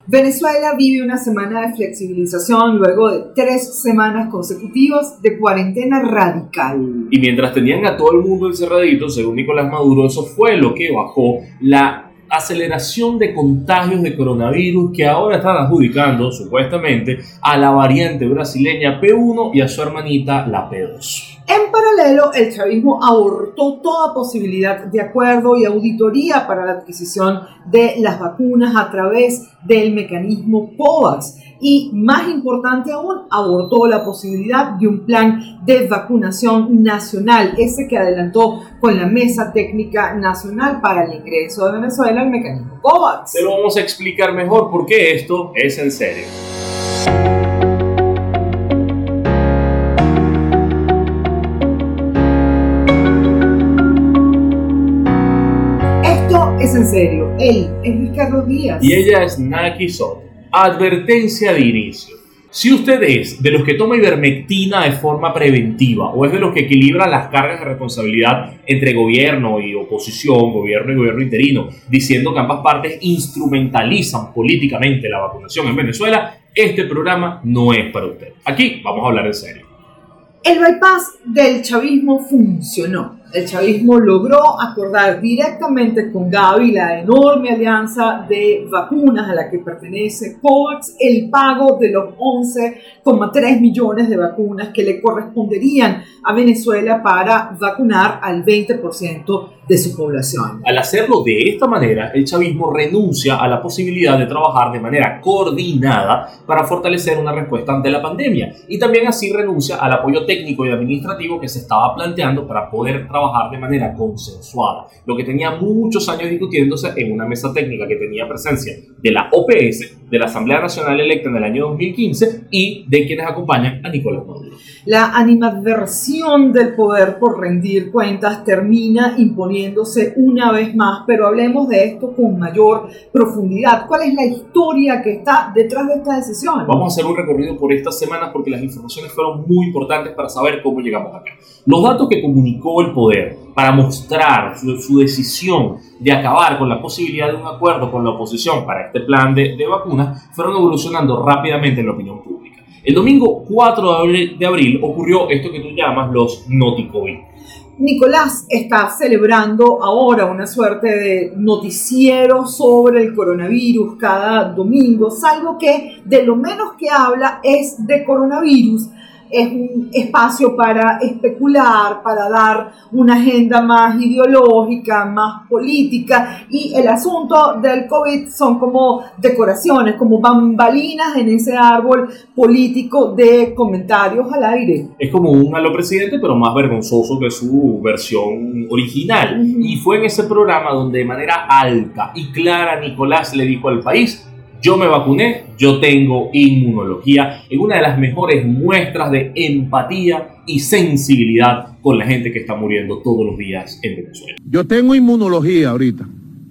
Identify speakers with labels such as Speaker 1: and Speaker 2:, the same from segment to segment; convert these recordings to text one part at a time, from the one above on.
Speaker 1: Venezuela vive una semana de flexibilización luego de 3 semanas consecutivas de cuarentena radical.
Speaker 2: Y mientras tenían a todo el mundo encerradito, según Nicolás Maduro, eso fue lo que bajó la aceleración de contagios de coronavirus que ahora están adjudicando, supuestamente, a la variante brasileña P1 y a su hermanita, la P2.
Speaker 1: En paralelo, el chavismo abortó toda posibilidad de acuerdo y auditoría para la adquisición de las vacunas a través del mecanismo COVAX. Y, más importante aún, abortó la posibilidad de un plan de vacunación nacional, ese que adelantó con la Mesa Técnica Nacional para el ingreso de Venezuela al mecanismo COVAX.
Speaker 2: Te lo vamos a explicar mejor porque esto es en serio.
Speaker 1: Es en serio, él es Luis Carlos Díaz.
Speaker 2: Y ella es Naki Soto. Advertencia de inicio. Si usted es de los que toma ivermectina de forma preventiva o es de los que equilibra las cargas de responsabilidad entre gobierno y oposición, gobierno y gobierno interino, diciendo que ambas partes instrumentalizan políticamente la vacunación en Venezuela, este programa no es para usted. Aquí vamos a hablar en serio.
Speaker 1: El bypass del chavismo funcionó. El chavismo logró acordar directamente con Gavi, la enorme alianza de vacunas a la que pertenece COVAX, el pago de los 11,3 millones de vacunas que le corresponderían a Venezuela para vacunar al 20% de su población.
Speaker 2: Al hacerlo de esta manera, el chavismo renuncia a la posibilidad de trabajar de manera coordinada para fortalecer una respuesta ante la pandemia y también así renuncia al apoyo técnico y administrativo que se estaba planteando para poder trabajar de manera consensuada, lo que tenía muchos años discutiéndose en una mesa técnica que tenía presencia de la OPS, de la Asamblea Nacional electa en el año 2015 y de quienes acompañan a Nicolás Maduro.
Speaker 1: La animadversión del poder por rendir cuentas termina imponiéndose una vez más, pero hablemos de esto con mayor profundidad. ¿Cuál es la historia que está detrás de esta decisión?
Speaker 2: Vamos a hacer un recorrido por estas semanas porque las informaciones fueron muy importantes para saber cómo llegamos acá. Los datos que comunicó el poder para mostrar su decisión de acabar con la posibilidad de un acuerdo con la oposición para este plan de vacunas fueron evolucionando rápidamente en la opinión pública. El domingo 4 de abril ocurrió esto que tú llamas los Noticovid.
Speaker 1: Nicolás está celebrando ahora una suerte de noticiero sobre el coronavirus cada domingo, salvo que de lo menos que habla es de coronavirus. Es un espacio para especular, para dar una agenda más ideológica, más política, y el asunto del COVID son como decoraciones, como bambalinas en ese árbol político de comentarios al aire.
Speaker 2: Es como un aló presidente, pero más vergonzoso que su versión original. Y fue en ese programa donde de manera alta y clara Nicolás le dijo al país: yo me vacuné, yo tengo inmunología, en una de las mejores muestras de empatía y sensibilidad con la gente que está muriendo todos los días en Venezuela.
Speaker 3: Yo tengo inmunología ahorita.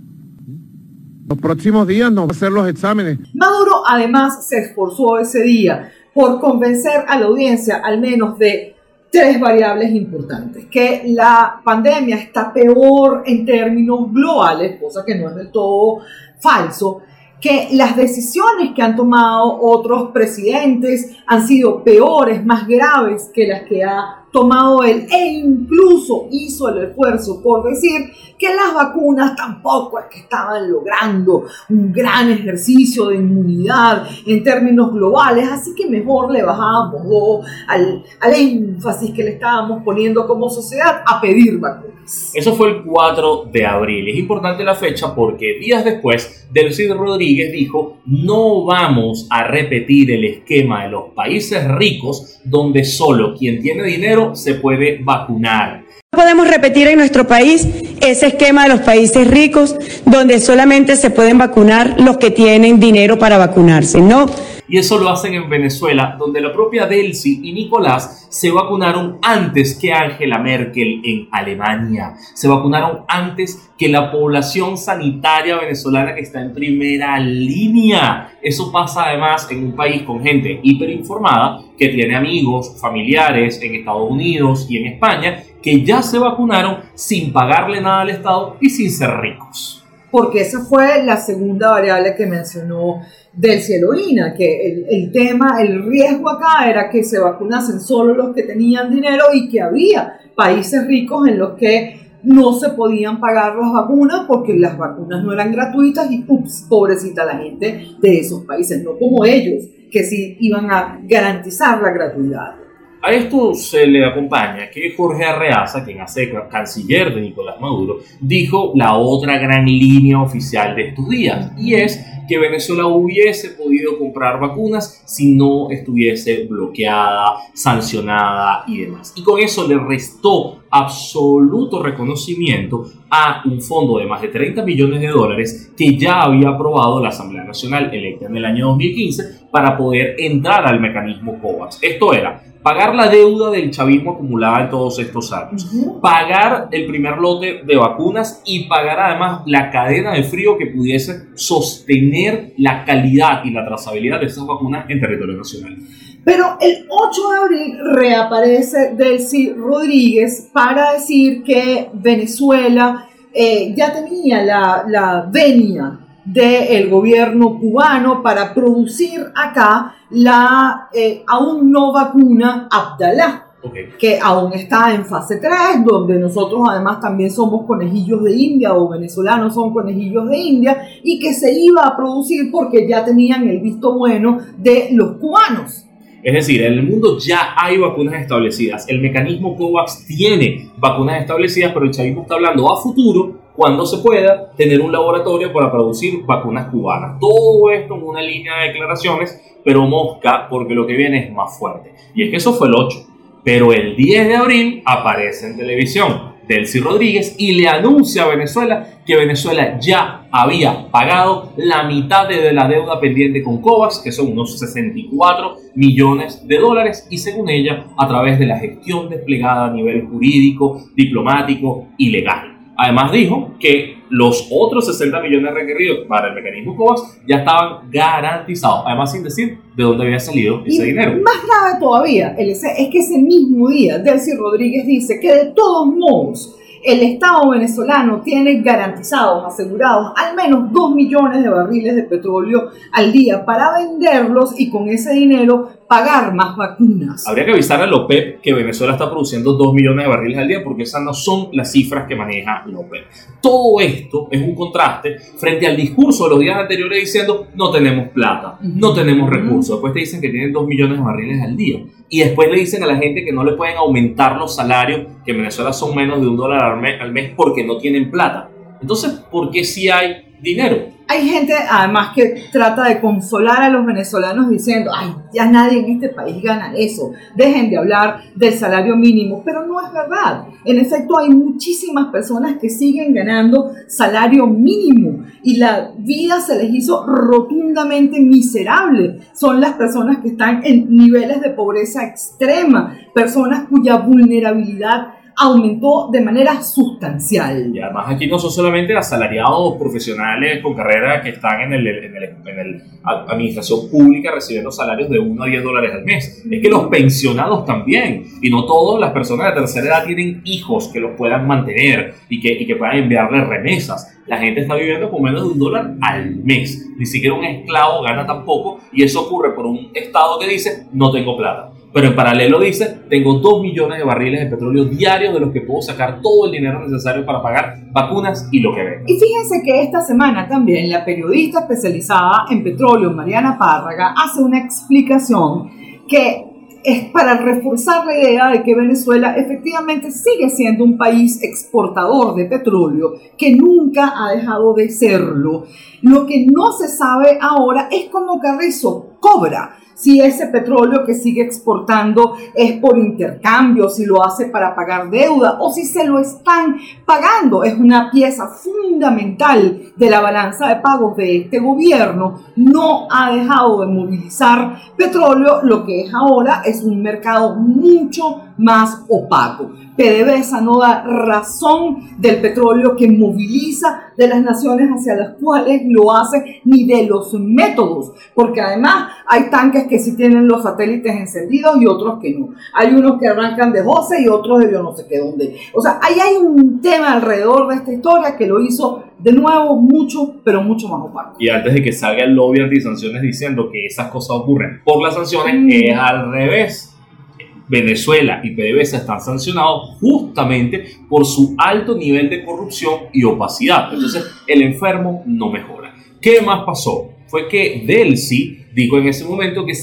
Speaker 3: Los próximos días nos van a hacer los exámenes.
Speaker 1: Maduro además se esforzó ese día por convencer a la audiencia al menos de 3 variables importantes: que la pandemia está peor en términos globales, cosa que no es del todo falso, que las decisiones que han tomado otros presidentes han sido peores, más graves que las que ha tomado él, e incluso hizo el esfuerzo por decir que las vacunas tampoco es que estaban logrando un gran ejercicio de inmunidad en términos globales, así que mejor le bajábamos al énfasis que le estábamos poniendo como sociedad a pedir vacunas.
Speaker 2: Eso fue el 4 de abril. Es importante la fecha porque días después, Delcy Rodríguez dijo: no vamos a repetir el esquema de los países ricos donde solo quien tiene dinero se puede vacunar.
Speaker 4: No podemos repetir en nuestro país ese esquema de los países ricos donde solamente se pueden vacunar los que tienen dinero para vacunarse, ¿no?
Speaker 2: Y eso lo hacen en Venezuela, donde la propia Delcy y Nicolás se vacunaron antes que Angela Merkel en Alemania. Se vacunaron antes que la población sanitaria venezolana que está en primera línea. Eso pasa además en un país con gente hiperinformada que tiene amigos, familiares en Estados Unidos y en España que ya se vacunaron sin pagarle nada al Estado y sin ser ricos.
Speaker 1: porque esa fue la segunda variable que mencionó Delcy Eloína, que el tema, el riesgo acá era que se vacunasen solo los que tenían dinero y que había países ricos en los que no se podían pagar las vacunas porque las vacunas no eran gratuitas y ups, pobrecita la gente de esos países, no como ellos, que sí iban a garantizar la gratuidad.
Speaker 2: A esto se le acompaña que Jorge Arreaza, quien hace canciller de Nicolás Maduro, dijo la otra gran línea oficial de estos días, y es que Venezuela hubiese podido comprar vacunas si no estuviese bloqueada, sancionada y demás. Y con eso le restó absoluto reconocimiento a un fondo de más de 30 millones de dólares que ya había aprobado la Asamblea Nacional electa en el año 2015 para poder entrar al mecanismo COVAX. Esto era pagar la deuda del chavismo acumulada en todos estos años, pagar el primer lote de vacunas y pagar además la cadena de frío que pudiese sostener la calidad y la trazabilidad de esas vacunas en territorio nacional.
Speaker 1: Pero el 8 de abril reaparece Delcy Rodríguez para decir que Venezuela ya tenía la venia del gobierno cubano para producir acá la aún no vacuna Abdala, que aún está en fase 3, donde nosotros además también somos conejillos de India, o venezolanos son conejillos de India, y que se iba a producir porque ya tenían el visto bueno de los cubanos.
Speaker 2: Es decir, en el mundo ya hay vacunas establecidas. El mecanismo COVAX tiene vacunas establecidas, pero el chavismo está hablando a futuro, cuando se pueda, tener un laboratorio para producir vacunas cubanas. Todo esto en una línea de declaraciones, pero mosca, porque lo que viene es más fuerte. Y es que eso fue el 8. Pero el 10 de abril aparece en televisión Delcy Rodríguez y le anuncia a Venezuela que Venezuela ya había pagado la mitad de la deuda pendiente con COVAX, que son unos 64 millones de dólares, y según ella, a través de la gestión desplegada a nivel jurídico, diplomático y legal. Además dijo que los otros 60 millones requeridos para el mecanismo COVAX ya estaban garantizados, además sin decir de dónde había salido ese dinero.
Speaker 1: Más grave todavía, es que ese mismo día Delcy Rodríguez dice que de todos modos el Estado venezolano tiene garantizados, asegurados, al menos 2 millones de barriles de petróleo al día para venderlos y con ese dinero pagar más vacunas.
Speaker 2: Habría que avisar a la OPEP que Venezuela está produciendo 2 millones de barriles al día, porque esas no son las cifras que maneja la OPEP. Todo esto es un contraste frente al discurso de los días anteriores diciendo no tenemos plata, no tenemos recursos. Después te dicen que tienen 2 millones de barriles al día. Y después le dicen a la gente que no le pueden aumentar los salarios, que en Venezuela son menos de $1 al mes porque no tienen plata. Entonces, ¿por qué sí hay dinero?
Speaker 1: Hay gente además que trata de consolar a los venezolanos diciendo, ay, ya nadie en este país gana eso, dejen de hablar del salario mínimo, pero no es verdad. En efecto, hay muchísimas personas que siguen ganando salario mínimo y la vida se les hizo rotundamente miserable. Son las personas que están en niveles de pobreza extrema, personas cuya vulnerabilidad aumentó de manera sustancial.
Speaker 2: Y además aquí no son solamente asalariados profesionales con carrera que están en el administración pública recibiendo salarios de $1 a $10 al mes. Es que los pensionados también. Y no todas las personas de tercera edad tienen hijos que los puedan mantener y que puedan enviarles remesas. La gente está viviendo con menos de $1 al mes. Ni siquiera un esclavo gana tampoco. Y eso ocurre por un Estado que dice no tengo plata. Pero en paralelo dice, tengo 2 millones de barriles de petróleo diarios de los que puedo sacar todo el dinero necesario para pagar vacunas y lo que venga.
Speaker 1: Y fíjense que esta semana también la periodista especializada en petróleo, Mariana Párraga, hace una explicación que es para reforzar la idea de que Venezuela efectivamente sigue siendo un país exportador de petróleo, que nunca ha dejado de serlo. Lo que no se sabe ahora es cómo Carrizo cobra. Si ese petróleo que sigue exportando es por intercambio, si lo hace para pagar deuda o si se lo están pagando. Es una pieza fundamental de la balanza de pagos de este gobierno. No ha dejado de movilizar petróleo. Lo que es ahora es un mercado mucho más opaco. PDVSA no da razón del petróleo que moviliza de las naciones hacia las cuales lo hace, ni de los métodos, porque además hay tanques que sí tienen los satélites encendidos y otros que no. Hay unos que arrancan de José y otros de yo no sé qué dónde. O sea, ahí hay un tema alrededor de esta historia que lo hizo de nuevo mucho, pero mucho más opaco.
Speaker 2: Y antes de que salga el lobby antisanciones diciendo que esas cosas ocurren por las sanciones, es al revés. Venezuela y PDVSA están sancionados justamente por su alto nivel de corrupción y opacidad. Entonces, el enfermo no mejora. ¿Qué más pasó? Fue que Delcy dijo en ese momento que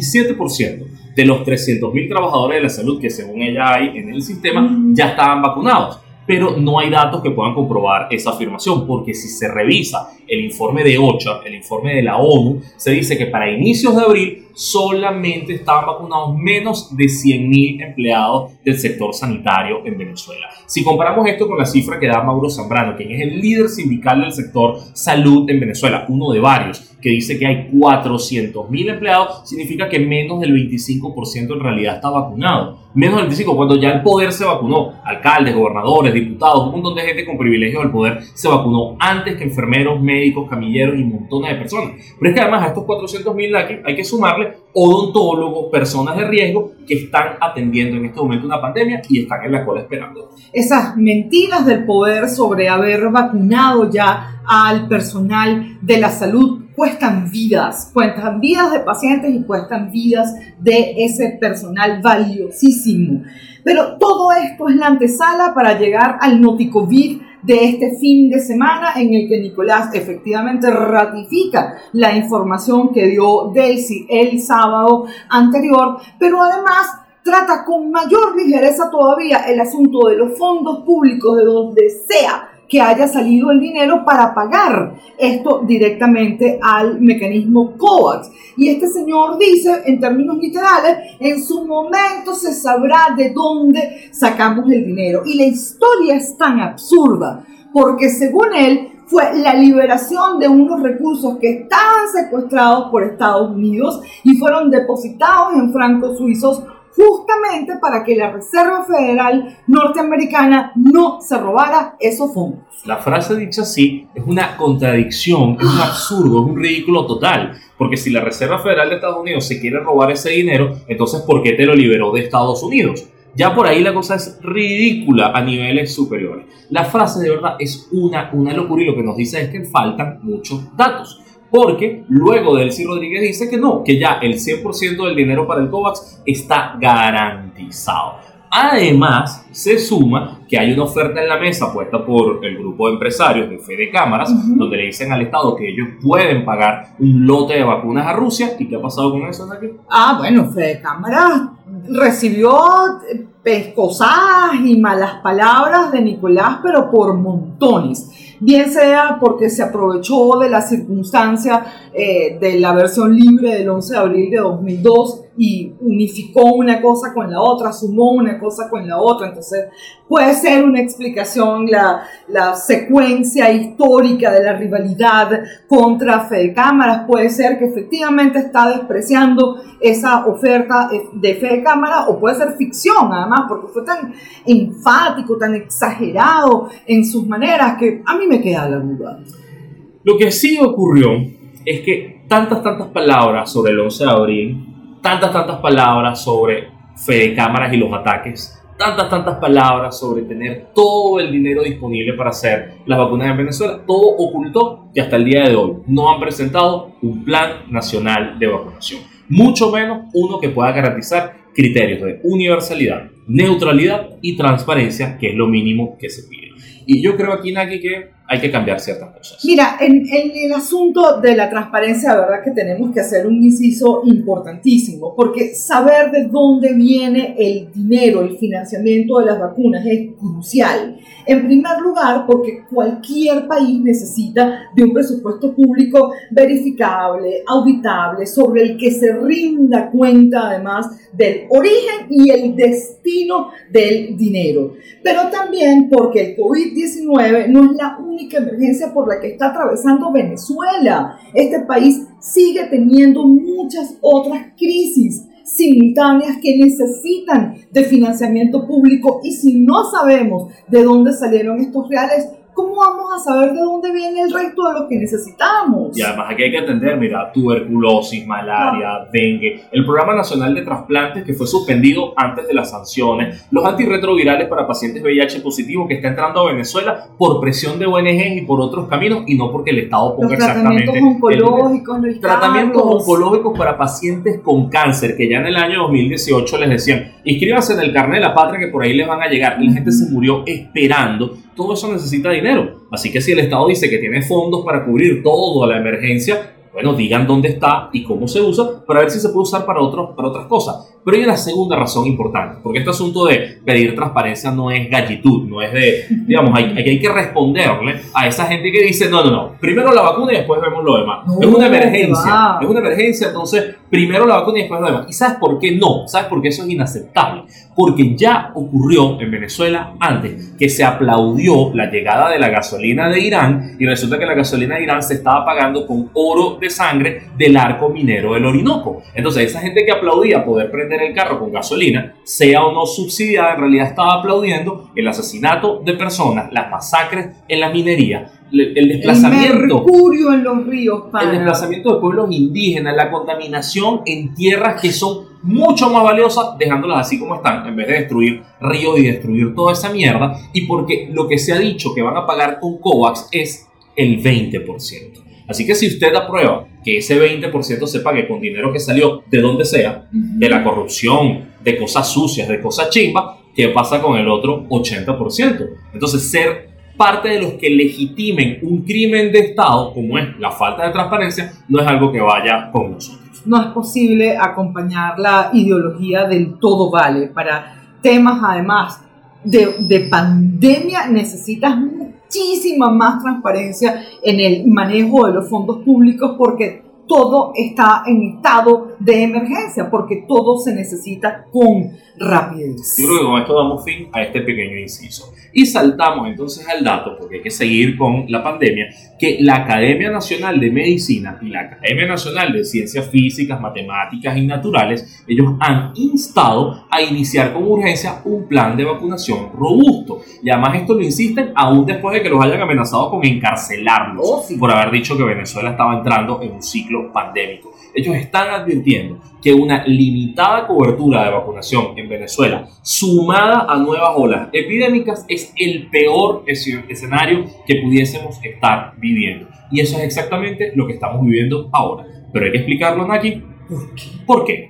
Speaker 2: 77% de los 300.000 trabajadores de la salud que según ella hay en el sistema ya estaban vacunados. Pero no hay datos que puedan comprobar esa afirmación, porque si se revisa el informe de OCHA, el informe de la ONU, se dice que para inicios de abril solamente estaban vacunados menos de 100.000 empleados del sector sanitario en Venezuela. Si comparamos esto con la cifra que da Mauro Zambrano, quien es el líder sindical del sector salud en Venezuela, uno de varios, que dice que hay 400.000 empleados, significa que menos del 25% en realidad está vacunado. Menos del 25%, cuando ya el poder se vacunó. Alcaldes, gobernadores, diputados, un montón de gente con privilegios del poder se vacunó antes que enfermeros, médicos, camilleros y montones de personas. Pero es que además a estos 400.000 hay que sumarle odontólogos, personas de riesgo que están atendiendo en este momento una pandemia y están en la cola esperando.
Speaker 1: Esas mentiras del poder sobre haber vacunado ya al personal de la salud cuestan vidas de pacientes y cuestan vidas de ese personal valiosísimo. Pero todo esto es la antesala para llegar al Noticovid de este fin de semana, en el que Nicolás efectivamente ratifica la información que dio Delcy el sábado anterior, pero además trata con mayor ligereza todavía el asunto de los fondos públicos, de donde sea que haya salido el dinero para pagar esto directamente al mecanismo COVAX. Y este señor dice, en términos literales, en su momento se sabrá de dónde sacamos el dinero. Y la historia es tan absurda, porque según él, fue la liberación de unos recursos que estaban secuestrados por Estados Unidos y fueron depositados en francos suizos, justamente para que la Reserva Federal norteamericana no se robara esos fondos.
Speaker 2: La frase dicha así es una contradicción, es un absurdo, es un ridículo total. Porque si la Reserva Federal de Estados Unidos se quiere robar ese dinero, entonces ¿por qué te lo liberó de Estados Unidos? Ya por ahí la cosa es ridícula a niveles superiores. La frase de verdad es una locura, y lo que nos dice es que faltan muchos datos. Porque luego Delcy Rodríguez dice que no, que ya el 100% del dinero para el COVAX está garantizado. Además, se suma que hay una oferta en la mesa puesta por el grupo de empresarios de Fede Cámaras, donde le dicen al Estado que ellos pueden pagar un lote de vacunas a Rusia. ¿Y qué ha pasado con eso, Naki?
Speaker 1: Bueno, Fede Cámaras recibió pescosadas y malas palabras de Nicolás, pero por montones. Bien sea porque se aprovechó de la circunstancia de la versión libre del 11 de abril de 2002 y unificó una cosa con la otra, sumó una cosa con la otra. Entonces puede ser una explicación la secuencia histórica de la rivalidad contra Fede Cámaras. Puede ser que efectivamente está despreciando esa oferta de Fede Cámaras, o puede ser ficción además, porque fue tan enfático, tan exagerado en sus maneras, que a mí me queda la duda.
Speaker 2: Lo que sí ocurrió es que tantas palabras sobre el 11 de abril, tantas palabras sobre Fede Cámaras y los ataques, tantas palabras sobre tener todo el dinero disponible para hacer las vacunas en Venezuela, todo ocultó que hasta el día de hoy no han presentado un plan nacional de vacunación, mucho menos uno que pueda garantizar criterios de universalidad, neutralidad y transparencia, que es lo mínimo que se pide. Y yo creo aquí, Naki, que hay que cambiar ciertas cosas.
Speaker 1: Mira, en el asunto de la transparencia, la verdad que tenemos que hacer un inciso importantísimo, porque saber de dónde viene el dinero, el financiamiento de las vacunas es crucial. En primer lugar, porque cualquier país necesita de un presupuesto público verificable, auditable, sobre el que se rinda cuenta además del origen y el destino del dinero. Pero también porque el COVID-19 no es la única emergencia por la que está atravesando Venezuela. Este país sigue teniendo muchas otras crisis, simultáneas que necesitan de financiamiento público, y si no sabemos de dónde salieron estos reales, ¿cómo vamos a saber de dónde viene el resto de lo que necesitamos?
Speaker 2: Y además aquí hay que atender, mira, tuberculosis, malaria, dengue, el Programa Nacional de Trasplantes que fue suspendido antes de las sanciones, los antirretrovirales para pacientes VIH positivos que está entrando a Venezuela por presión de ONGs y por otros caminos, y no porque el Estado ponga exactamente... Tratamientos oncológicos para pacientes con cáncer, que ya en el año 2018 les decían, inscríbanse en el carnet de la patria que por ahí les van a llegar, y la gente se murió esperando. Todo eso necesita dinero. Así que si el Estado dice que tiene fondos para cubrir toda la emergencia, bueno, digan dónde está y cómo se usa para ver si se puede usar para otras cosas. Pero hay una segunda razón importante, porque este asunto de pedir transparencia no es gallitud, no es de, digamos, hay que responderle a esa gente que dice, no, primero la vacuna y después vemos lo demás. Es una emergencia, entonces primero la vacuna y después lo demás. ¿Y sabes por qué no? ¿Sabes por qué eso es inaceptable? Porque ya ocurrió en Venezuela antes, que se aplaudió la llegada de la gasolina de Irán, y resulta que la gasolina de Irán se estaba pagando con oro de sangre del arco minero del Orinoco. Entonces esa gente que aplaudía poder prender el carro con gasolina, sea o no subsidiada, en realidad estaba aplaudiendo el asesinato de personas, las masacres en la minería, el desplazamiento,
Speaker 1: el mercurio en los ríos,
Speaker 2: el desplazamiento de pueblos indígenas, la contaminación en tierras que son mucho más valiosas, dejándolas así como están, en vez de destruir ríos y destruir toda esa mierda, y porque lo que se ha dicho que van a pagar con COVAX es el 20%. Así que si usted aprueba que ese 20% se pague con dinero que salió de donde sea, de la corrupción, de cosas sucias, de cosas chimbas, ¿qué pasa con el otro 80%? Entonces, ser parte de los que legitimen un crimen de Estado, como es la falta de transparencia, no es algo que vaya con nosotros.
Speaker 1: No es posible acompañar la ideología del todo vale. Para temas, además, de pandemia, necesitas muchísima más transparencia en el manejo de los fondos públicos, porque todo está en estado de emergencia, porque todo se necesita con rapidez.
Speaker 2: Yo creo que con esto damos fin a este pequeño inciso. Y saltamos entonces al dato, porque hay que seguir con la pandemia, que la Academia Nacional de Medicina y la Academia Nacional de Ciencias Físicas, Matemáticas y Naturales, ellos han instado a iniciar con urgencia un plan de vacunación robusto. Y además esto lo insisten aún después de que los hayan amenazado con encarcelarlos por haber dicho que Venezuela estaba entrando en un ciclo pandémico. Ellos están advirtiendo que una limitada cobertura de vacunación en Venezuela, sumada a nuevas olas epidémicas, es el peor escenario que pudiésemos estar viviendo. Y eso es exactamente lo que estamos viviendo ahora. Pero hay que explicarlo, Naki. ¿Por qué?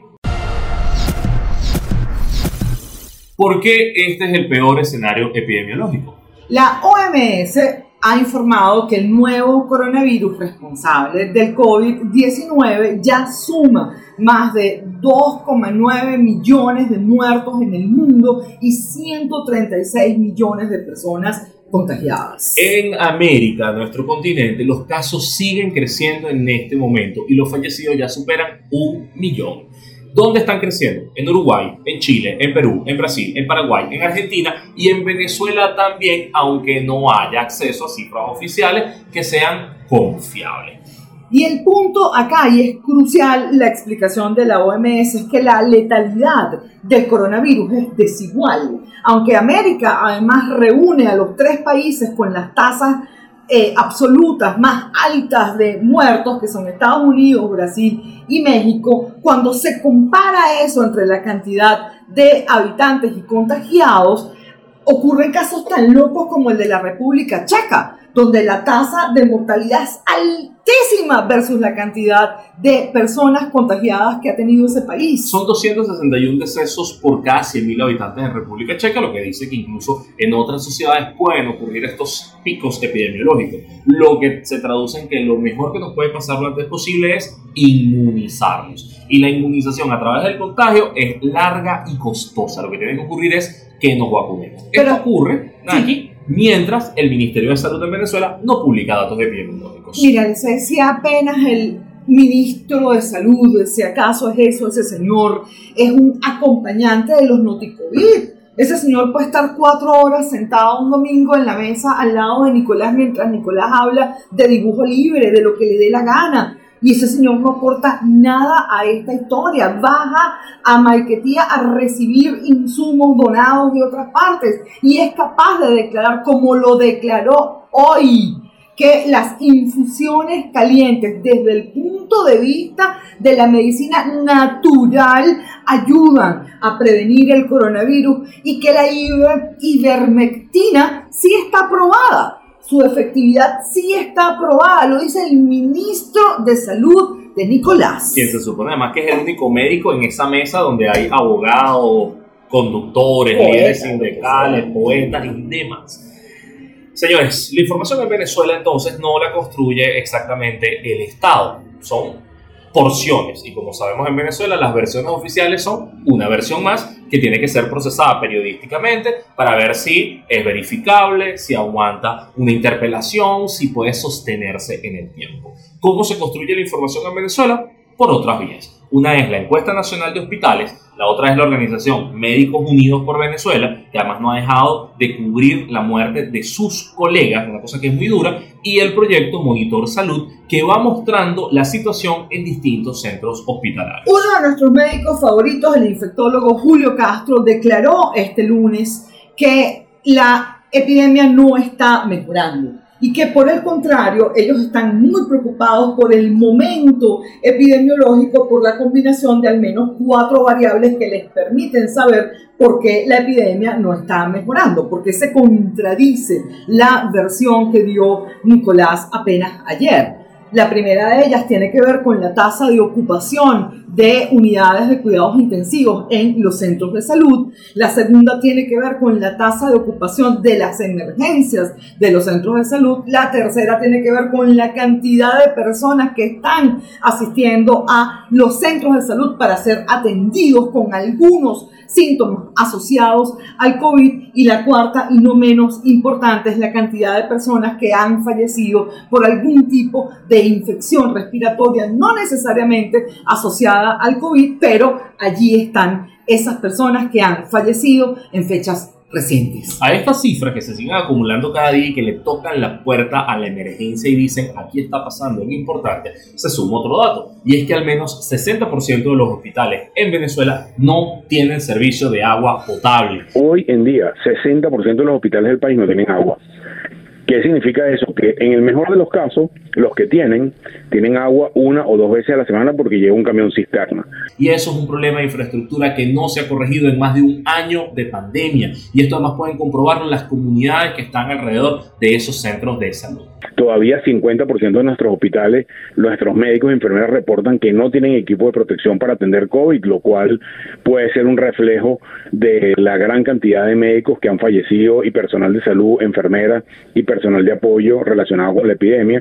Speaker 2: ¿Por qué este es el peor escenario epidemiológico?
Speaker 1: La OMS ha informado que el nuevo coronavirus responsable del COVID-19 ya suma más de 2,9 millones de muertos en el mundo y 136 millones de personas contagiadas.
Speaker 2: En América, nuestro continente, los casos siguen creciendo en este momento y los fallecidos ya superan 1 millón. ¿Dónde están creciendo? En Uruguay, en Chile, en Perú, en Brasil, en Paraguay, en Argentina y en Venezuela también, aunque no haya acceso a cifras oficiales que sean confiables.
Speaker 1: Y el punto acá, y es crucial la explicación de la OMS, es que la letalidad del coronavirus es desigual. Aunque América además reúne a los 3 países con las tasas absolutas más altas de muertos, que son Estados Unidos, Brasil y México, cuando se compara eso entre la cantidad de habitantes y contagiados, ocurren casos tan locos como el de la República Checa, donde la tasa de mortalidad es altísima versus la cantidad de personas contagiadas que ha tenido ese país.
Speaker 2: Son 261 decesos por cada 100.000 habitantes en República Checa, lo que dice que incluso en otras sociedades pueden ocurrir estos picos epidemiológicos, lo que se traduce en que lo mejor que nos puede pasar lo antes posible es inmunizarnos. Y la inmunización a través del contagio es larga y costosa. Lo que tiene que ocurrir es que nos vacunemos. Esto ocurre aquí, mientras el Ministerio de Salud en Venezuela no publica datos epidemiológicos.
Speaker 1: Mira, se decía apenas el ministro de Salud, si acaso es eso, ese señor es un acompañante de los noticovid. Ese señor puede estar 4 horas sentado un domingo en la mesa al lado de Nicolás mientras Nicolás habla de dibujo libre, de lo que le dé la gana. Y ese señor no aporta nada a esta historia. Baja a Maiquetía a recibir insumos donados de otras partes y es capaz de declarar, como lo declaró hoy, que las infusiones calientes desde el punto de vista de la medicina natural ayudan a prevenir el coronavirus y que la ivermectina sí está aprobada. Su efectividad sí está aprobada, lo dice el ministro de Salud de Nicolás.
Speaker 2: Quien se supone además que es el único médico en esa mesa donde hay abogados, conductores, líderes sindicales, poetas y demás. Señores, la información en Venezuela entonces no la construye exactamente el Estado, son porciones y como sabemos en Venezuela las versiones oficiales son una versión más que tiene que ser procesada periodísticamente para ver si es verificable, si aguanta una interpelación, si puede sostenerse en el tiempo. ¿Cómo se construye la información en Venezuela? Por otras vías. Una es la Encuesta Nacional de Hospitales, la otra es la organización Médicos Unidos por Venezuela, que además no ha dejado de cubrir la muerte de sus colegas, una cosa que es muy dura, y el proyecto Monitor Salud, que va mostrando la situación en distintos centros hospitalarios.
Speaker 1: Uno de nuestros médicos favoritos, el infectólogo Julio Castro, declaró este lunes que la epidemia no está mejorando y que por el contrario ellos están muy preocupados por el momento epidemiológico, por la combinación de al menos 4 variables que les permiten saber por qué la epidemia no está mejorando, porque se contradice la versión que dio Nicolás apenas ayer. La primera de ellas tiene que ver con la tasa de ocupación de unidades de cuidados intensivos en los centros de salud. La segunda tiene que ver con la tasa de ocupación de las emergencias de los centros de salud. La tercera tiene que ver con la cantidad de personas que están asistiendo a los centros de salud para ser atendidos con algunos síntomas asociados al COVID. Y la cuarta y no menos importante es la cantidad de personas que han fallecido por algún tipo de infección respiratoria, no necesariamente asociada al COVID, pero allí están esas personas que han fallecido en fechas recientes.
Speaker 2: A estas cifras que se siguen acumulando cada día y que le tocan la puerta a la emergencia y dicen aquí está pasando algo importante, se suma otro dato, y es que al menos 60% de los hospitales en Venezuela no tienen servicio de agua potable.
Speaker 5: Hoy en día 60% de los hospitales del país no tienen agua. ¿Qué significa eso? Que en el mejor de los casos, los que tienen agua 1 o 2 veces a la semana porque llega un camión cisterna.
Speaker 2: Y eso es un problema de infraestructura que no se ha corregido en más de un año de pandemia. Y esto además pueden comprobarlo las comunidades que están alrededor de esos centros de salud.
Speaker 5: Todavía 50% de nuestros hospitales, nuestros médicos y enfermeras reportan que no tienen equipo de protección para atender COVID, lo cual puede ser un reflejo de la gran cantidad de médicos que han fallecido y personal de salud, enfermeras y personal de apoyo relacionado con la epidemia.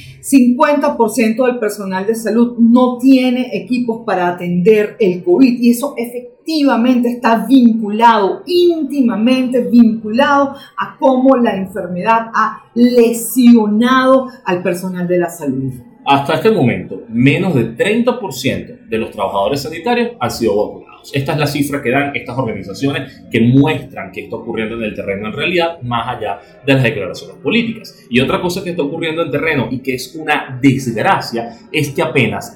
Speaker 1: 50% del personal de salud no tiene equipos para atender el COVID y eso efectivamente está vinculado, íntimamente vinculado a cómo la enfermedad ha lesionado al personal de la salud.
Speaker 2: Hasta este momento, menos de 30% de los trabajadores sanitarios han sido vacunados. Esta es la cifra que dan estas organizaciones que muestran que está ocurriendo en el terreno en realidad, más allá de las declaraciones políticas. Y otra cosa que está ocurriendo en terreno y que es una desgracia es que apenas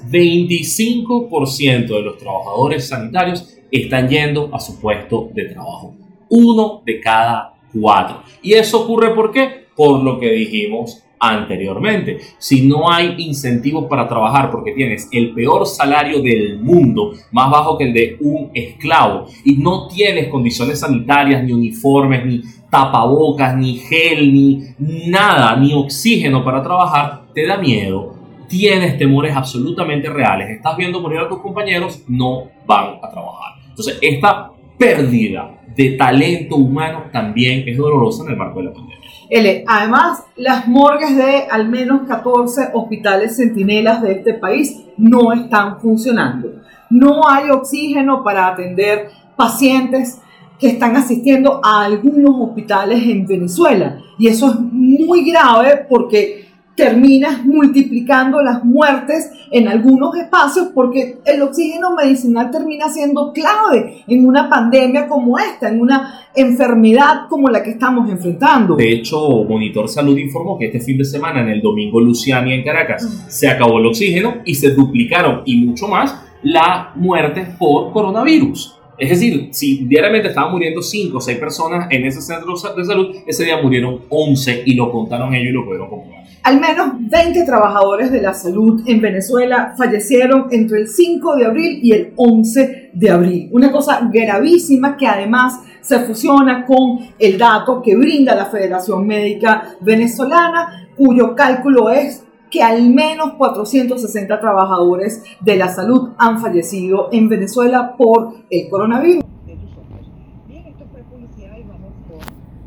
Speaker 2: 25% de los trabajadores sanitarios están yendo a su puesto de trabajo. 1 de cada 4. ¿Y eso ocurre por qué? Por lo que dijimos anteriormente. Si no hay incentivos para trabajar porque tienes el peor salario del mundo, más bajo que el de un esclavo, y no tienes condiciones sanitarias, ni uniformes, ni tapabocas, ni gel, ni nada, ni oxígeno para trabajar, te da miedo, tienes temores absolutamente reales, estás viendo morir a tus compañeros, no van a trabajar. Entonces esta pérdida de talento humano también es dolorosa en el marco de la pandemia.
Speaker 1: Además, las morgues de al menos 14 hospitales centinelas de este país no están funcionando. No hay oxígeno para atender pacientes que están asistiendo a algunos hospitales en Venezuela. Y eso es muy grave porque terminas multiplicando las muertes en algunos espacios porque el oxígeno medicinal termina siendo clave en una pandemia como esta, en una enfermedad como la que estamos enfrentando.
Speaker 2: De hecho, Monitor Salud informó que este fin de semana en el Domingo Luciani en Caracas se acabó el oxígeno y se duplicaron y mucho más las muertes por coronavirus. Es decir, si diariamente estaban muriendo 5 o 6 personas en ese centro de salud, ese día murieron 11 y lo contaron ellos y lo pudieron comprobar.
Speaker 1: Al menos 20 trabajadores de la salud en Venezuela fallecieron entre el 5 de abril y el 11 de abril. Una cosa gravísima que además se fusiona con el dato que brinda la Federación Médica Venezolana, cuyo cálculo es que al menos 460 trabajadores de la salud han fallecido en Venezuela por el coronavirus.
Speaker 6: Bien, esto fue publicidad y vamos con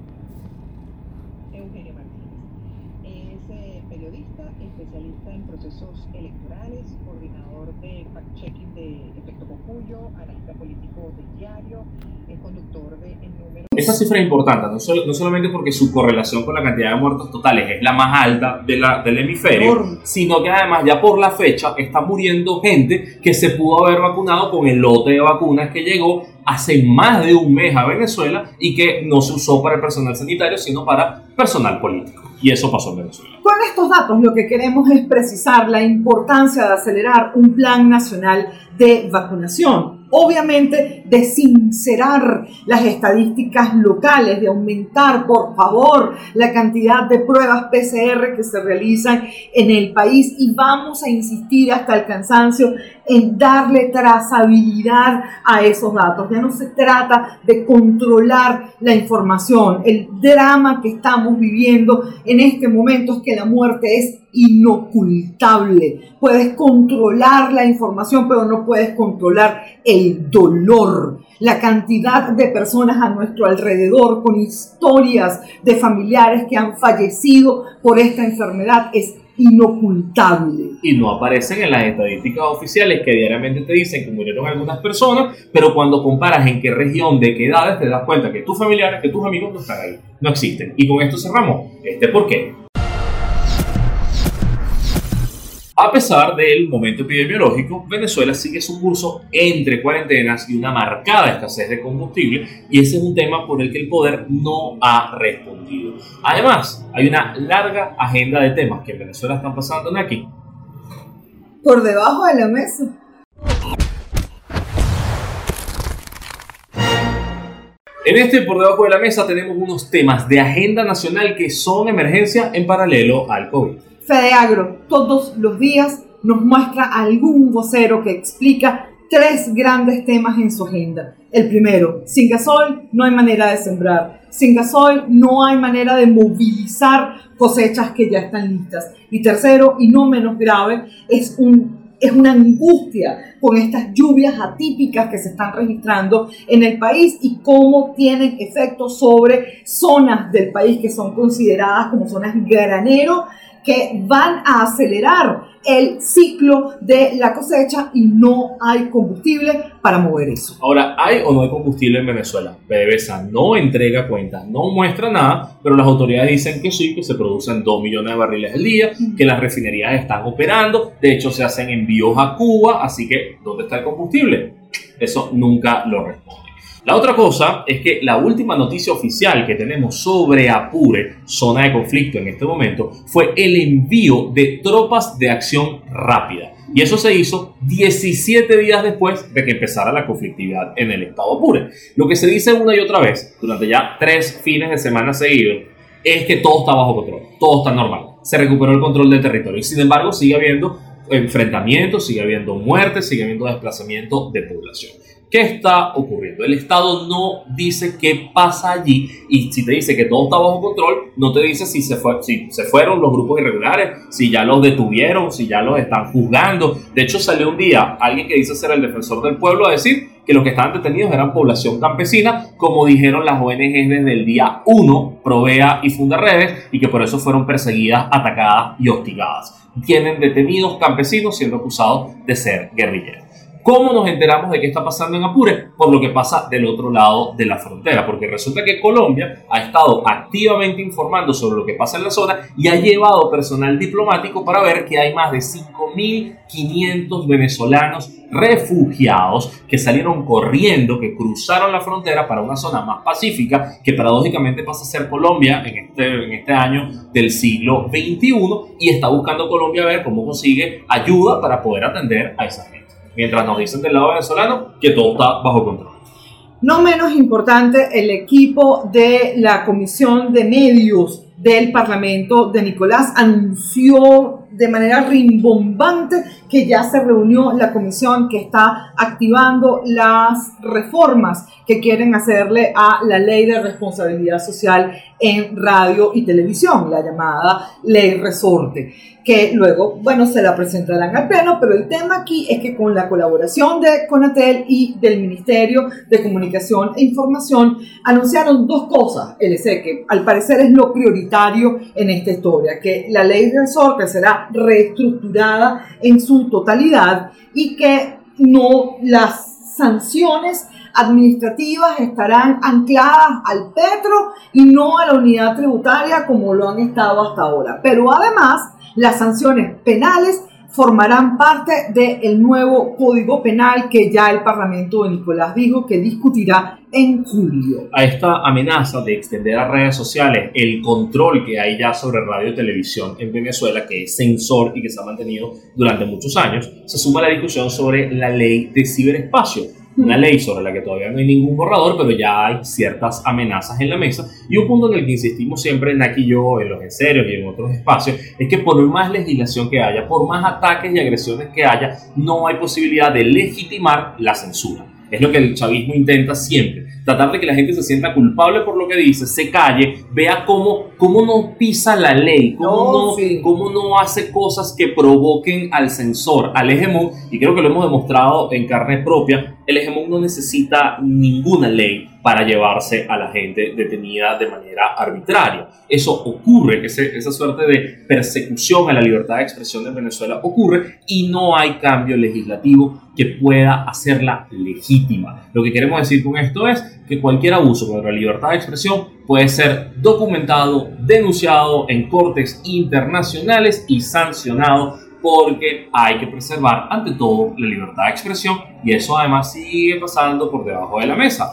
Speaker 6: Eugenio Martínez. Es periodista, especialista en procesos electorales, coordinador de fact-checking de Efecto Cocuyo, analista político del Diario, es conductor de El Número.
Speaker 2: Esta cifra es importante, no solamente porque su correlación con la cantidad de muertos totales es la más alta del hemisferio, sino que además ya por la fecha está muriendo gente que se pudo haber vacunado con el lote de vacunas que llegó hace más de un mes a Venezuela y que no se usó para el personal sanitario, sino para personal político. Y eso pasó en Venezuela.
Speaker 1: Con estos datos lo que queremos es precisar la importancia de acelerar un plan nacional de vacunación. Obviamente de sincerar las estadísticas locales, de aumentar por favor la cantidad de pruebas PCR que se realizan en el país y vamos a insistir hasta el cansancio en darle trazabilidad a esos datos. Ya no se trata de controlar la información. El drama que estamos viviendo en este momento es que la muerte es inocultable. Puedes controlar la información, pero no puedes controlar el dolor. La cantidad de personas a nuestro alrededor con historias de familiares que han fallecido por esta enfermedad es inocultable.
Speaker 2: Y no aparecen en las estadísticas oficiales que diariamente te dicen que murieron algunas personas, pero cuando comparas en qué región, de qué edades, te das cuenta que tus familiares, que tus amigos no están ahí, no existen. Y con esto cerramos ¿por qué? A pesar del momento epidemiológico, Venezuela sigue su curso entre cuarentenas y una marcada escasez de combustible, y ese es un tema por el que el poder no ha respondido. Además, hay una larga agenda de temas que en Venezuela están pasando aquí.
Speaker 1: Por debajo de la mesa.
Speaker 2: En por debajo de la mesa tenemos unos temas de agenda nacional que son emergencia en paralelo al COVID.
Speaker 1: Fedeagro todos los días nos muestra algún vocero que explica 3 grandes temas en su agenda. El primero, sin gasoil no hay manera de sembrar. Sin gasoil no hay manera de movilizar cosechas que ya están listas. Y tercero, y no menos grave, es una angustia con estas lluvias atípicas que se están registrando en el país y cómo tienen efectos sobre zonas del país que son consideradas como zonas granero, que van a acelerar el ciclo de la cosecha y no hay combustible para mover eso.
Speaker 2: Ahora, ¿hay o no hay combustible en Venezuela? PDVSA no entrega cuentas, no muestra nada, pero las autoridades dicen que sí, que se producen 2 millones de barriles al día, que las refinerías están operando, de hecho se hacen envíos a Cuba, así que ¿dónde está el combustible? Eso nunca lo responde. La otra cosa es que la última noticia oficial que tenemos sobre Apure, zona de conflicto en este momento, fue el envío de tropas de acción rápida. Y eso se hizo 17 días después de que empezara la conflictividad en el estado Apure. Lo que se dice una y otra vez, durante ya 3 fines de semana seguidos, es que todo está bajo control, todo está normal. Se recuperó el control del territorio y sin embargo sigue habiendo enfrentamientos, sigue habiendo muertes, sigue habiendo desplazamiento de población. ¿Qué está ocurriendo? El Estado no dice qué pasa allí y si te dice que todo está bajo control, no te dice si se fueron los grupos irregulares, si ya los detuvieron, si ya los están juzgando. De hecho, salió un día alguien que dice ser el defensor del pueblo a decir que los que estaban detenidos eran población campesina, como dijeron las ONGs desde el día 1, Provea y Fundaredes, y que por eso fueron perseguidas, atacadas y hostigadas. Tienen detenidos campesinos siendo acusados de ser guerrilleros. ¿Cómo nos enteramos de qué está pasando en Apure? Por lo que pasa del otro lado de la frontera, porque resulta que Colombia ha estado activamente informando sobre lo que pasa en la zona y ha llevado personal diplomático para ver que hay más de 5.500 venezolanos refugiados que salieron corriendo, que cruzaron la frontera para una zona más pacífica, que paradójicamente pasa a ser Colombia en este año del siglo XXI, y está buscando Colombia a ver cómo consigue ayuda para poder atender a esa gente. Mientras nos dicen del lado venezolano que todo está bajo control.
Speaker 1: No menos importante, el equipo de la Comisión de Medios del Parlamento de Nicolás anunció de manera rimbombante que ya se reunió la comisión que está activando las reformas que quieren hacerle a la Ley de Responsabilidad Social en Radio y Televisión, la llamada Ley Resorte, que luego, bueno, se la presentarán al Pleno, pero el tema aquí es que con la colaboración de Conatel y del Ministerio de Comunicación e Información anunciaron dos cosas, LC, que al parecer es lo prioritario en esta historia, que la Ley Resorte será reestructurada en su totalidad y que no las sanciones administrativas estarán ancladas al Petro y no a la unidad tributaria como lo han estado hasta ahora. Pero además, las sanciones penales formarán parte del nuevo Código Penal que ya el Parlamento de Nicolás dijo que discutirá en julio.
Speaker 2: A esta amenaza de extender a redes sociales el control que hay ya sobre radio y televisión en Venezuela, que es censor y que se ha mantenido durante muchos años, se suma la discusión sobre la ley de ciberespacio. Una ley sobre la que todavía no hay ningún borrador, pero ya hay ciertas amenazas en la mesa. Y un punto en el que insistimos siempre, Naki y yo, en los enserios y en otros espacios, es que por más legislación que haya, por más ataques y agresiones que haya, no hay posibilidad de legitimar la censura. Es lo que el chavismo intenta siempre. Tratar de que la gente se sienta culpable por lo que dice, se calle, vea cómo no pisa la ley, cómo no hace cosas que provoquen al censor, al hegemón. Y creo que lo hemos demostrado en carne propia. El hegemón no necesita ninguna ley para llevarse a la gente detenida de manera arbitraria. Eso ocurre, esa suerte de persecución a la libertad de expresión en Venezuela ocurre y no hay cambio legislativo que pueda hacerla legítima. Lo que queremos decir con esto es que cualquier abuso contra la libertad de expresión puede ser documentado, denunciado en cortes internacionales y sancionado, porque hay que preservar ante todo la libertad de expresión, y eso además sigue pasando por debajo de la mesa.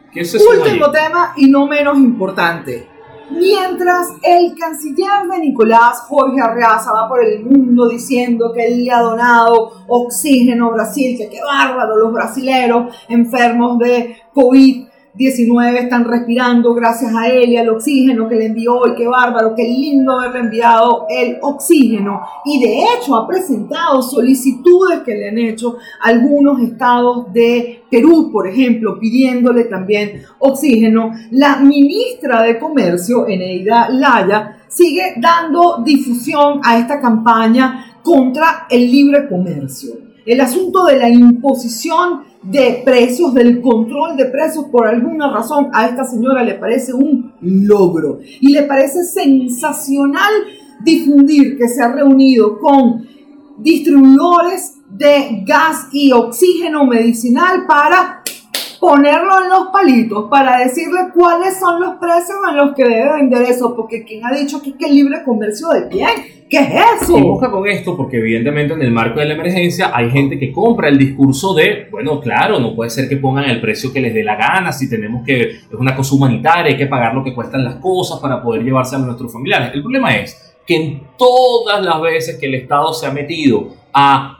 Speaker 1: Último tema y no menos importante. Mientras el canciller de Nicolás, Jorge Arreaza, va por el mundo diciendo que él le ha donado oxígeno a Brasil, que qué bárbaro, los brasileros enfermos de COVID-19 están respirando gracias a él y al oxígeno que le envió, y qué bárbaro, qué lindo haberle enviado el oxígeno, y de hecho ha presentado solicitudes que le han hecho algunos estados de Perú, por ejemplo, pidiéndole también oxígeno. La ministra de Comercio, Eneida Laya, sigue dando difusión a esta campaña contra el libre comercio. El asunto de la imposición de precios, del control de precios, por alguna razón a esta señora le parece un logro y le parece sensacional difundir que se ha reunido con distribuidores de gas y oxígeno medicinal para ponerlo en los palitos, para decirle cuáles son los precios en los que debe vender eso, porque ¿quién ha dicho que el libre comercio de quién? ¿Qué es eso?
Speaker 2: Y busca con esto porque evidentemente en el marco de la emergencia hay gente que compra el discurso de, bueno, claro, no puede ser que pongan el precio que les dé la gana, si tenemos que, es una cosa humanitaria, hay que pagar lo que cuestan las cosas para poder llevarse a nuestros familiares. El problema es que en todas las veces que el Estado se ha metido a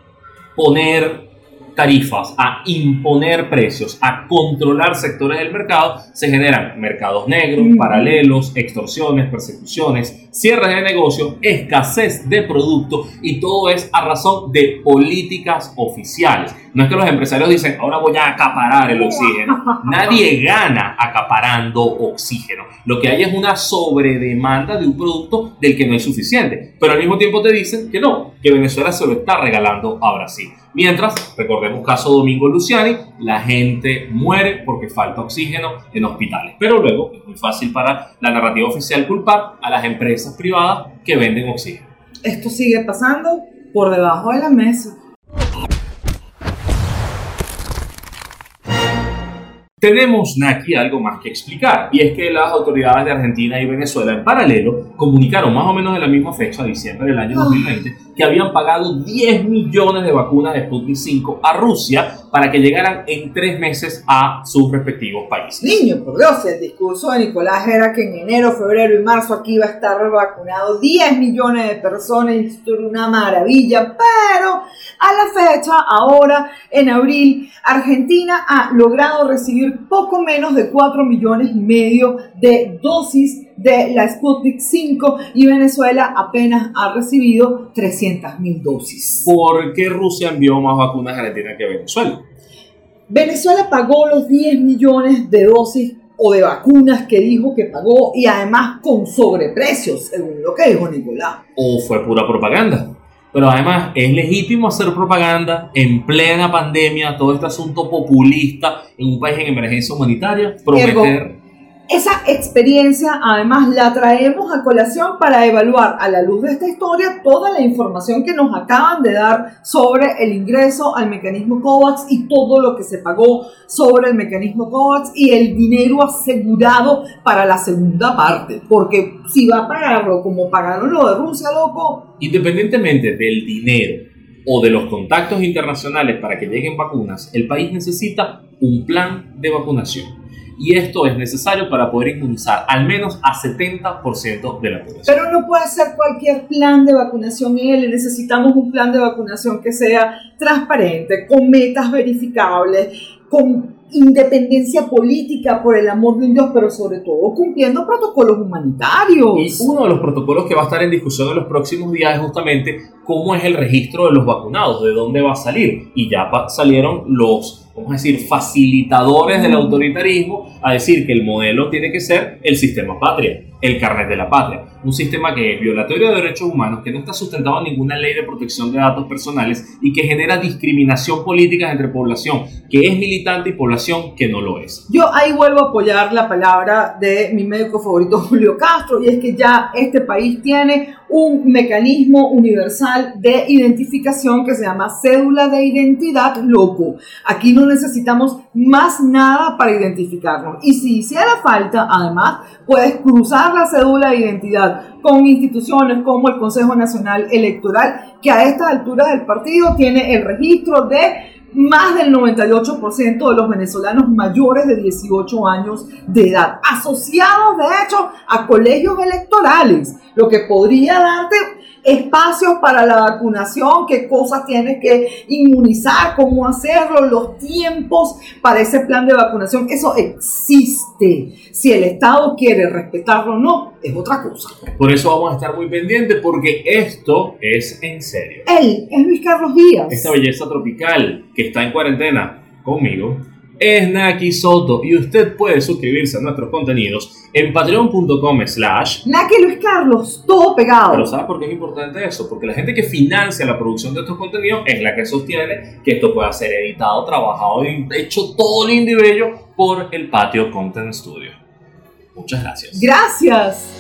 Speaker 2: poner tarifas, a imponer precios, a controlar sectores del mercado, se generan mercados negros, paralelos, extorsiones, persecuciones, cierres de negocio, escasez de producto, y todo es a razón de políticas oficiales. No es que los empresarios dicen, ahora voy a acaparar el oxígeno. Nadie gana acaparando oxígeno. Lo que hay es una sobredemanda de un producto del que no es suficiente. Pero al mismo tiempo te dicen que no, que Venezuela se lo está regalando a Brasil. Mientras, recordemos caso Domingo Luciani, la gente muere porque falta oxígeno en hospitales. Pero luego es muy fácil para la narrativa oficial culpar a las empresas privadas que venden oxígeno.
Speaker 1: Esto sigue pasando por debajo de la mesa.
Speaker 2: tenemos, Naki, algo más que explicar, y es que las autoridades de Argentina y Venezuela en paralelo comunicaron más o menos en la misma fecha, diciembre del año 2020, que habían pagado 10 millones de vacunas de Sputnik 5 a Rusia para que llegaran en 3 meses a sus respectivos países.
Speaker 1: Niño, por Dios, el discurso de Nicolás era que en enero, febrero y marzo aquí iba a estar vacunado 10 millones de personas, y esto era una maravilla, pero a la fecha, ahora en abril, Argentina ha logrado recibir poco menos de 4 millones y medio de dosis de la Sputnik 5 y Venezuela apenas ha recibido 300.000 dosis.
Speaker 2: ¿Por qué Rusia envió más vacunas a Argentina que Venezuela?
Speaker 1: Venezuela pagó los 10 millones de dosis o de vacunas que dijo que pagó, y además con sobreprecios, según lo que dijo Nicolás.
Speaker 2: ¿O fue pura propaganda? Pero además, ¿es legítimo hacer propaganda en plena pandemia, todo este asunto populista en un país en emergencia humanitaria? Prometer...
Speaker 1: Esa experiencia además la traemos a colación para evaluar a la luz de esta historia toda la información que nos acaban de dar sobre el ingreso al mecanismo COVAX y todo lo que se pagó sobre el mecanismo COVAX y el dinero asegurado para la segunda parte, porque si va a pagarlo como pagaron lo de Rusia, loco.
Speaker 2: Independientemente del dinero o de los contactos internacionales para que lleguen vacunas, el país necesita un plan de vacunación. Y esto es necesario para poder inmunizar al menos a 70% de la población.
Speaker 1: Pero no puede ser cualquier plan de vacunación, necesitamos un plan de vacunación que sea transparente, con metas verificables, con independencia política, por el amor de un Dios, pero sobre todo cumpliendo protocolos humanitarios.
Speaker 2: Y uno de los protocolos que va a estar en discusión en los próximos días es justamente cómo es el registro de los vacunados, de dónde va a salir. Y ya salieron los, vamos a decir, facilitadores del autoritarismo a decir que el modelo tiene que ser el sistema patria, el carnet de la patria, un sistema que es violatorio de derechos humanos, que no está sustentado en ninguna ley de protección de datos personales y que genera discriminación política entre población que es militante y población que no lo es.
Speaker 1: Yo ahí vuelvo a apoyar la palabra de mi médico favorito, Julio Castro, y es que ya este país tiene un mecanismo universal de identificación que se llama cédula de identidad, loco. Aquí no necesitamos más nada para identificarnos. Y si hiciera falta, además, puedes cruzar la cédula de identidad con instituciones como el Consejo Nacional Electoral, que a estas alturas del partido tiene el registro de más del 98% de los venezolanos mayores de 18 años de edad, asociados de hecho a colegios electorales, lo que podría darte espacios para la vacunación, qué cosas tienes que inmunizar, cómo hacerlo, los tiempos para ese plan de vacunación. Eso existe. Si el Estado quiere respetarlo o no, es otra cosa.
Speaker 2: Por eso vamos a estar muy pendientes, porque esto es en serio.
Speaker 1: Él es Luis Carlos Díaz.
Speaker 2: Esta belleza tropical que está en cuarentena conmigo es Naki Soto, y usted puede suscribirse a nuestros contenidos en patreon.com/
Speaker 1: Naki Luis Carlos, todo pegado.
Speaker 2: Pero ¿sabes por qué es importante eso? Porque la gente que financia la producción de estos contenidos es la que sostiene que esto pueda ser editado, trabajado y hecho todo lindo y bello por el Patio Content Studio. Muchas gracias.
Speaker 1: Gracias.